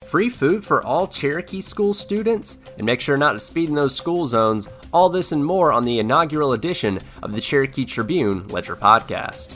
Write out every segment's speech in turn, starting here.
free food for all Cherokee school students, and make sure not to speed in those school zones. All this and more on the inaugural edition of the Cherokee Tribune Ledger Podcast.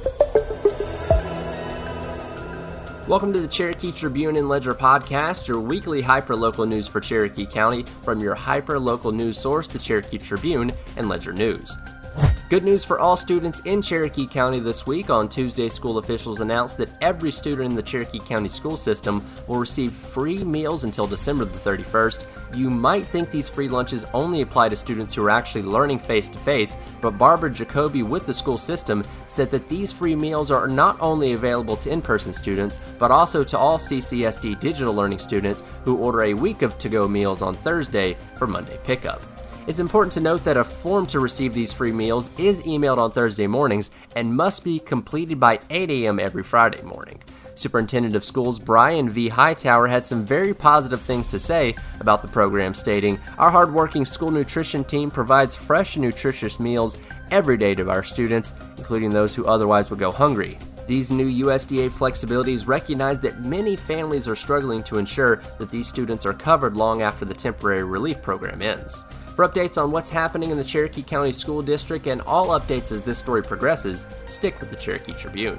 Welcome to the Cherokee Tribune and Ledger Podcast, your weekly hyper-local news for Cherokee County from your hyper-local news source, the Cherokee Tribune and Ledger News. Good news for all students in Cherokee County this week. On Tuesday, school officials announced that every student in the Cherokee County school system will receive free meals until December the 31st. You might think these free lunches only apply to students who are actually learning face-to-face, but Barbara Jacoby with the school system said that these free meals are not only available to in-person students, but also to all CCSD digital learning students who order a week of to-go meals on Thursday for Monday pickup. It's important to note that a form to receive these free meals is emailed on Thursday mornings and must be completed by 8 a.m. every Friday morning. Superintendent of Schools Brian V. Hightower had some very positive things to say about the program, stating, "Our hardworking school nutrition team provides fresh and nutritious meals every day to our students, including those who otherwise would go hungry. These new USDA flexibilities recognize that many families are struggling to ensure that these students are covered long after the temporary relief program ends." For updates on what's happening in the Cherokee County School District and all updates as this story progresses, stick with the Cherokee Tribune.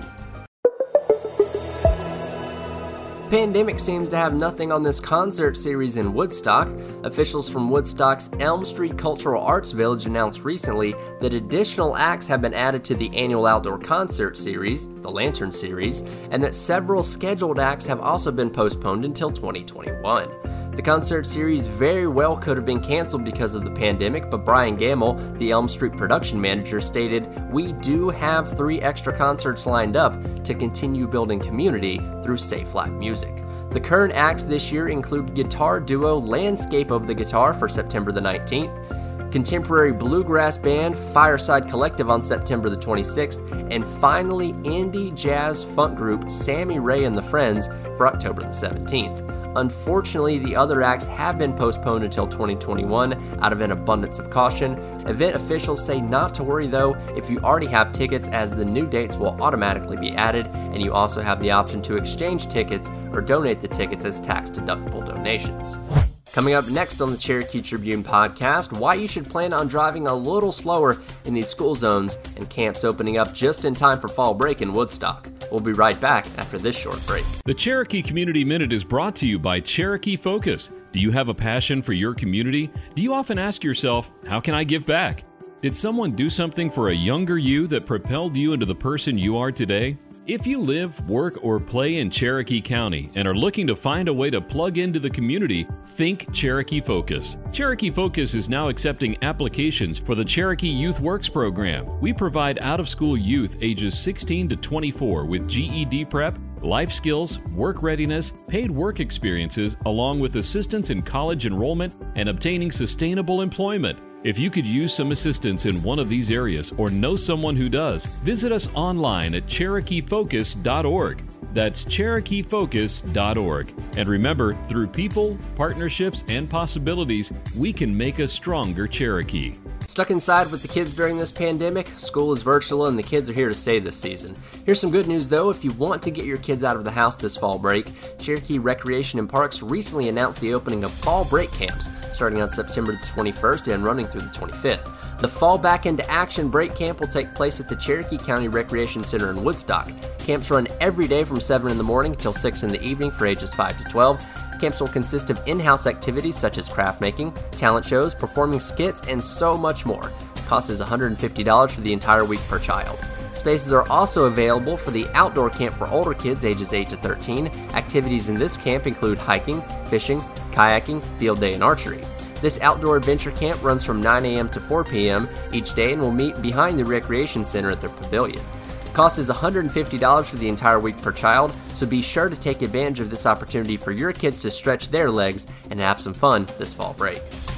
Pandemic seems to have nothing on this concert series in Woodstock. Officials from Woodstock's Elm Street Cultural Arts Village announced recently that additional acts have been added to the annual outdoor concert series, the Lantern Series, and that several scheduled acts have also been postponed until 2021. The concert series very well could have been canceled because of the pandemic, but Brian Gamble, the Elm Street production manager, stated, "We do have 3 extra concerts lined up to continue building community through safe live music." The current acts this year include guitar duo Landscape of the Guitar for September the 19th, contemporary bluegrass band Fireside Collective on September the 26th, and finally indie jazz funk group Sammy Ray and the Friends for October the 17th. Unfortunately, the other acts have been postponed until 2021 out of an abundance of caution. Event officials say not to worry though if you already have tickets, as the new dates will automatically be added, and you also have the option to exchange tickets or donate the tickets as tax-deductible donations. Coming up next on the Cherokee Tribune podcast, why you should plan on driving a little slower in these school zones and camps opening up just in time for fall break in Woodstock. We'll be right back after this short break. The Cherokee Community Minute is brought to you by Cherokee Focus. Do you have a passion for your community? Do you often ask yourself, how can I give back? Did someone do something for a younger you that propelled you into the person you are today? If you live, work, or play in Cherokee County and are looking to find a way to plug into the community, think Cherokee Focus. Cherokee Focus is now accepting applications for the Cherokee Youth Works program. We provide out-of-school youth ages 16 to 24 with GED prep, life skills, work readiness, paid work experiences, along with assistance in college enrollment and obtaining sustainable employment. If you could use some assistance in one of these areas or know someone who does, visit us online at CherokeeFocus.org. That's CherokeeFocus.org. And remember, through people, partnerships, and possibilities, we can make a stronger Cherokee. Stuck inside with the kids during this pandemic? School is virtual and the kids are here to stay this season. Here's some good news though. If you want to get your kids out of the house this fall break, Cherokee Recreation and Parks recently announced the opening of fall break camps starting on September the 21st and running through the 25th. The Fall Back into Action Break Camp will take place at the Cherokee County Recreation Center in Woodstock. Camps run every day from 7 in the morning until 6 in the evening for ages 5 to 12. Camps will consist of in-house activities such as craft making, talent shows, performing skits, and so much more. Cost is $150 for the entire week per child. Spaces are also available for the outdoor camp for older kids ages 8 to 13. Activities in this camp include hiking, fishing, kayaking, field day, and archery. This outdoor adventure camp runs from 9 a.m. to 4 p.m. each day and will meet behind the Recreation Center at their pavilion. Cost is $150 for the entire week per child, so be sure to take advantage of this opportunity for your kids to stretch their legs and have some fun this fall break.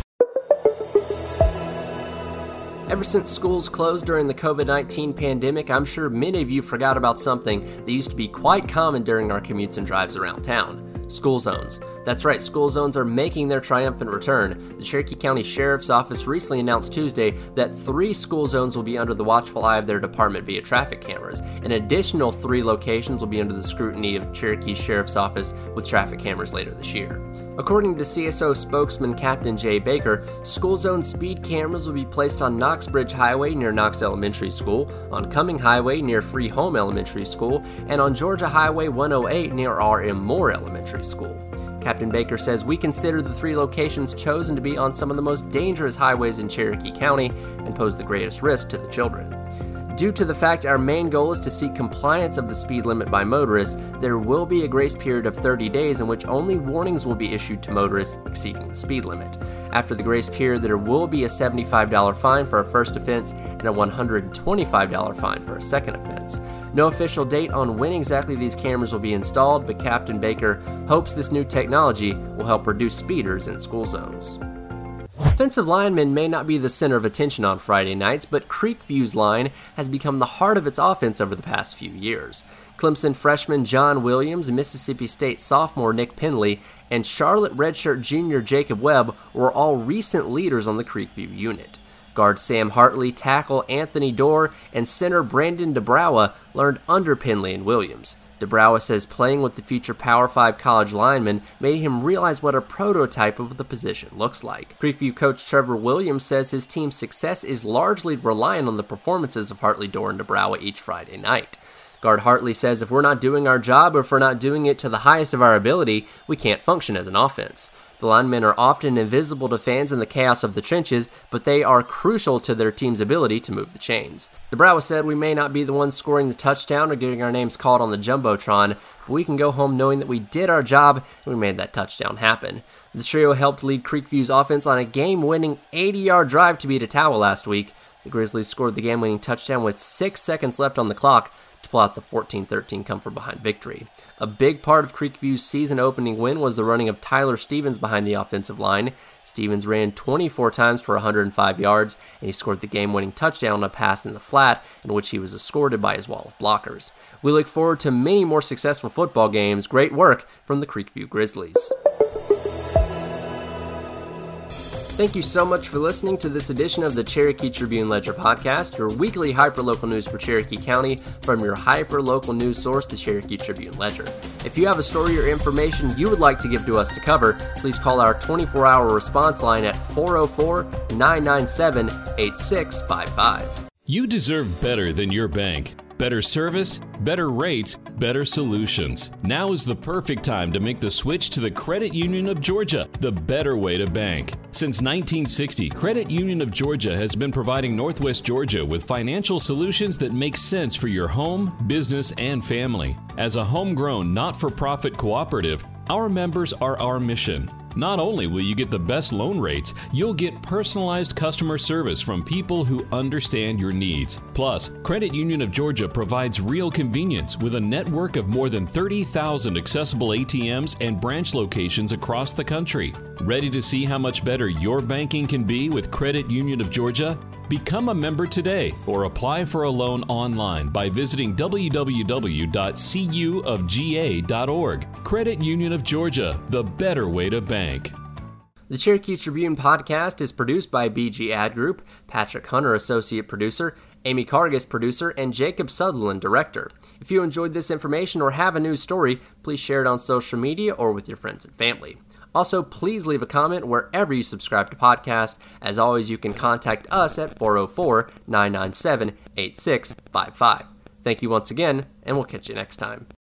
Ever since schools closed during the COVID-19 pandemic, I'm sure many of you forgot about something that used to be quite common during our commutes and drives around town: school zones. That's right, school zones are making their triumphant return. The Cherokee County Sheriff's Office recently announced Tuesday that 3 school zones will be under the watchful eye of their department via traffic cameras. An additional 3 locations will be under the scrutiny of Cherokee Sheriff's Office with traffic cameras later this year. According to CSO spokesman Captain Jay Baker, school zone speed cameras will be placed on Knox Bridge Highway near Knox Elementary School, on Cumming Highway near Free Home Elementary School, and on Georgia Highway 108 near R.M. Moore Elementary School. Captain Baker says, "We consider the 3 locations chosen to be on some of the most dangerous highways in Cherokee County and pose the greatest risk to the children. Due to the fact our main goal is to seek compliance of the speed limit by motorists, there will be a grace period of 30 days in which only warnings will be issued to motorists exceeding the speed limit. After the grace period, there will be a $75 fine for a first offense and a $125 fine for a second offense." No official date on when exactly these cameras will be installed, but Captain Baker hopes this new technology will help reduce speeders in school zones. Offensive linemen may not be the center of attention on Friday nights, but Creekview's line has become the heart of its offense over the past few years. Clemson freshman John Williams, Mississippi State sophomore Nick Pendley, and Charlotte redshirt junior Jacob Webb were all recent leaders on the Creekview unit. Guard Sam Hartley, tackle Anthony Dorr, and center Brandon DeBrowa learned under Pendley and Williams. DeBrowa says playing with the future Power 5 college lineman made him realize what a prototype of the position looks like. Creekview coach Trevor Williams says his team's success is largely reliant on the performances of Hartley, Dorr, and DeBrowa each Friday night. Guard Hartley says if we're not doing our job or if we're not doing it to the highest of our ability, we can't function as an offense. The linemen are often invisible to fans in the chaos of the trenches, but they are crucial to their team's ability to move the chains. DeBrowa said, "We may not be the ones scoring the touchdown or getting our names called on the Jumbotron, but we can go home knowing that we did our job and we made that touchdown happen." The trio helped lead Creekview's offense on a game-winning 80-yard drive to beat Ottawa last week. The Grizzlies scored the game-winning touchdown with 6 seconds left on the clock to pull out the 14-13 come-from-behind victory. A big part of Creekview's season-opening win was the running of Tyler Stevens behind the offensive line. Stevens ran 24 times for 105 yards, and he scored the game-winning touchdown on a pass in the flat, in which he was escorted by his wall of blockers. We look forward to many more successful football games. Great work from the Creekview Grizzlies. Thank you so much for listening to this edition of the Cherokee Tribune-Ledger podcast, your weekly hyperlocal news for Cherokee County from your hyperlocal news source, the Cherokee Tribune-Ledger. If you have a story or information you would like to give to us to cover, please call our 24-hour response line at 404-997-8655. You deserve better than your bank. Better service, better rates, better solutions. Now is the perfect time to make the switch to the Credit Union of Georgia, the better way to bank. Since 1960, Credit Union of Georgia has been providing Northwest Georgia with financial solutions that make sense for your home, business, and family. As a homegrown, not-for-profit cooperative, our members are our mission. Not only will you get the best loan rates, you'll get personalized customer service from people who understand your needs. Plus, Credit Union of Georgia provides real convenience with a network of more than 30,000 accessible ATMs and branch locations across the country. Ready to see how much better your banking can be with Credit Union of Georgia? Become a member today or apply for a loan online by visiting www.cuofga.org. Credit Union of Georgia, the better way to bank. The Cherokee Tribune podcast is produced by BG Ad Group, Patrick Hunter, associate producer, Amy Cargis, producer, and Jacob Sutherland, director. If you enjoyed this information or have a news story, please share it on social media or with your friends and family. Also, please leave a comment wherever you subscribe to podcasts. As always, you can contact us at 404-997-8655. Thank you once again, and we'll catch you next time.